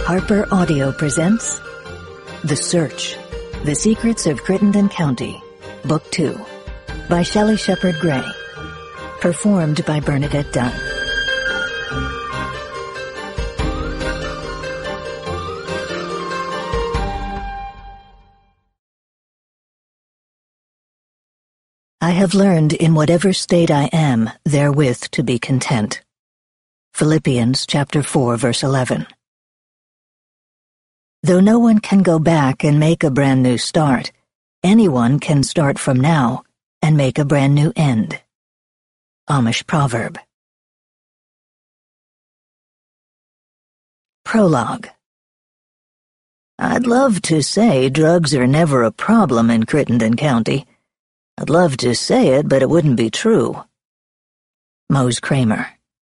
Harper Audio presents The Search, The Secrets of Crittenden County, Book 2, by Shelley Shepard Gray. Performed by Bernadette Dunn. I have learned in whatever state I am, therewith to be content. Philippians chapter 4, verse 11. Though no one can go back and make a brand new start, anyone can start from now and make a brand new end. Amish proverb. Prologue. I'd love to say drugs are never a problem in Crittenden County. I'd love to say it, but it wouldn't be true. Mose Kramer.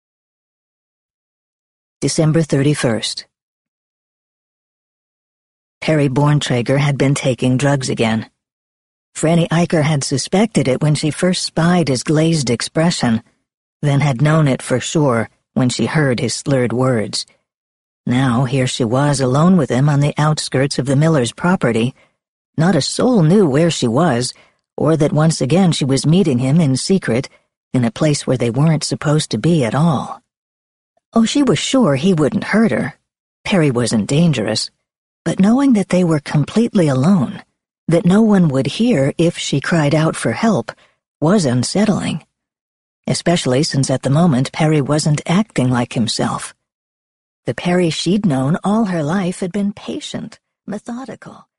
December 31st. Perry Borntrager had been taking drugs again. Franny Eicher had suspected it when she first spied his glazed expression, then had known it for sure when she heard his slurred words. Now here she was alone with him on the outskirts of the Millers' property. Not a soul knew where she was, or that once again she was meeting him in secret in a place where they weren't supposed to be at all. Oh, she was sure he wouldn't hurt her. Perry wasn't dangerous. But knowing that they were completely alone, that no one would hear if she cried out for help, was unsettling. Especially since at the moment Perry wasn't acting like himself. The Perry she'd known all her life had been patient, methodical,